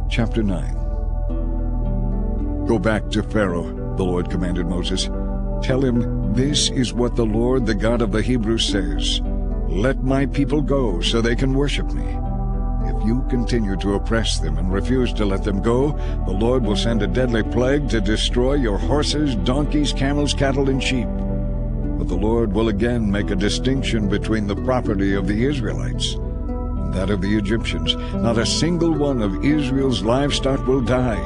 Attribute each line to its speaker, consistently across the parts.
Speaker 1: Chapter 9. Go back to Pharaoh, the Lord commanded Moses. Tell him, this is what the Lord, the God of the Hebrews, says. Let my people go so they can worship me. If you continue to oppress them and refuse to let them go, the Lord will send a deadly plague to destroy your horses, donkeys, camels, cattle, and sheep. But the Lord will again make a distinction between the property of the Israelites and that of the Egyptians. Not a single one of Israel's livestock will die.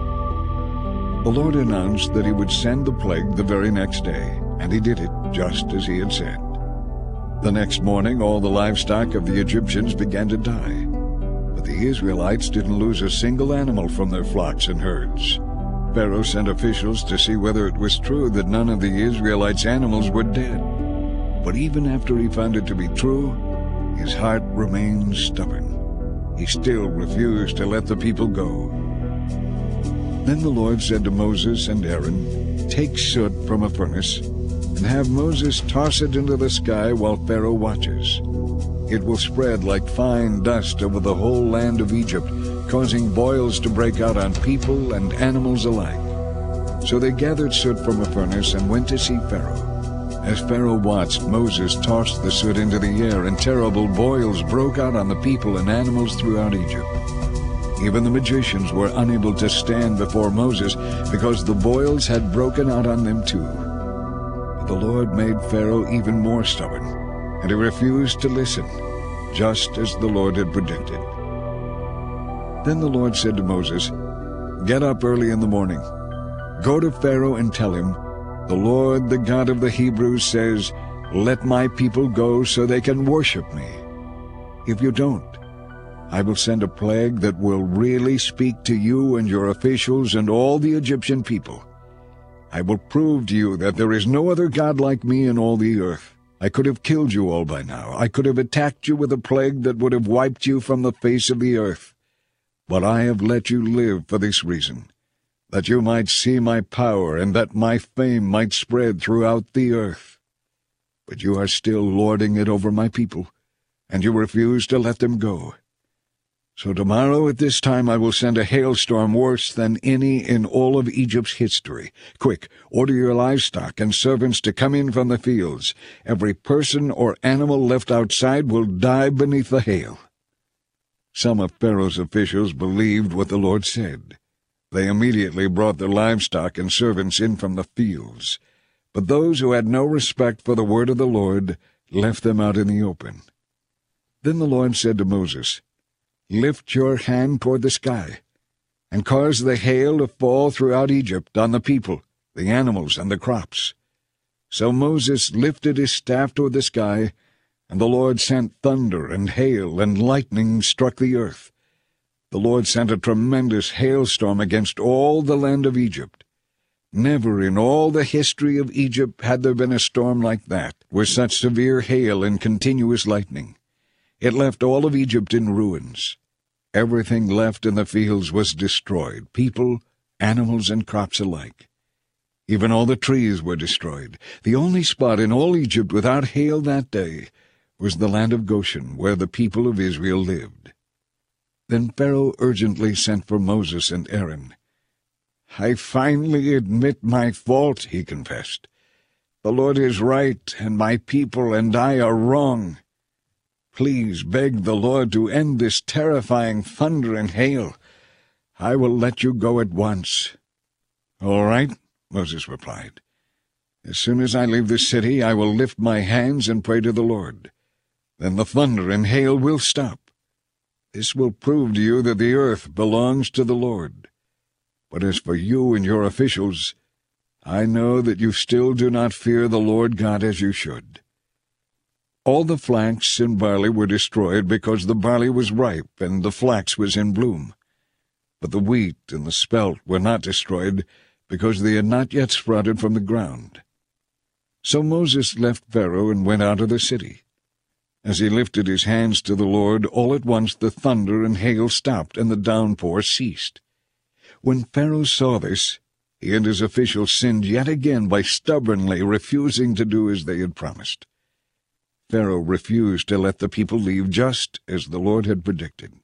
Speaker 1: The Lord announced that he would send the plague the very next day, and he did it just as he had said. The next morning, all the livestock of the Egyptians began to die. But the Israelites didn't lose a single animal from their flocks and herds. Pharaoh sent officials to see whether it was true that none of the Israelites' animals were dead. But even after he found it to be true, his heart remained stubborn. He still refused to let the people go. Then the Lord said to Moses and Aaron, Take soot from a furnace, and have Moses toss it into the sky while Pharaoh watches. It will spread like fine dust over the whole land of Egypt, causing boils to break out on people and animals alike. So they gathered soot from a furnace and went to see Pharaoh. As Pharaoh watched, Moses tossed the soot into the air, and terrible boils broke out on the people and animals throughout Egypt. Even the magicians were unable to stand before Moses because the boils had broken out on them too. But the Lord made Pharaoh even more stubborn, and he refused to listen, just as the Lord had predicted. Then the Lord said to Moses, Get up early in the morning. Go to Pharaoh and tell him, The Lord, the God of the Hebrews, says, Let my people go so they can worship me. If you don't, I will send a plague that will really speak to you and your officials and all the Egyptian people. I will prove to you that there is no other God like me in all the earth. I could have killed you all by now. I could have attacked you with a plague that would have wiped you from the face of the earth. But I have let you live for this reason, that you might see my power and that my fame might spread throughout the earth. But you are still lording it over my people, and you refuse to let them go. So tomorrow at this time I will send a hailstorm worse than any in all of Egypt's history. Quick, order your livestock and servants to come in from the fields. Every person or animal left outside will die beneath the hail. Some of Pharaoh's officials believed what the Lord said. They immediately brought their livestock and servants in from the fields. But those who had no respect for the word of the Lord left them out in the open. Then the Lord said to Moses, Lift your hand toward the sky, and cause the hail to fall throughout Egypt on the people, the animals, and the crops. So Moses lifted his staff toward the sky, and the Lord sent thunder and hail, and lightning struck the earth. The Lord sent a tremendous hailstorm against all the land of Egypt. Never in all the history of Egypt had there been a storm like that, with such severe hail and continuous lightning. It left all of Egypt in ruins. Everything left in the fields was destroyed, people, animals, and crops alike. Even all the trees were destroyed. The only spot in all Egypt without hail that day was the land of Goshen, where the people of Israel lived. Then Pharaoh urgently sent for Moses and Aaron. I finally admit my fault, he confessed. The Lord is right, and my people and I are wrong. Please beg the Lord to end this terrifying thunder and hail. I will let you go at once. All right, Moses replied. As soon as I leave the city, I will lift my hands and pray to the Lord. Then the thunder and hail will stop. This will prove to you that the earth belongs to the Lord. But as for you and your officials, I know that you still do not fear the Lord God as you should. All the flax and barley were destroyed because the barley was ripe and the flax was in bloom. But the wheat and the spelt were not destroyed because they had not yet sprouted from the ground. So Moses left Pharaoh and went out of the city. As he lifted his hands to the Lord, all at once the thunder and hail stopped, and the downpour ceased. When Pharaoh saw this, he and his officials sinned yet again by stubbornly refusing to do as they had promised. Pharaoh refused to let the people leave, just as the Lord had predicted.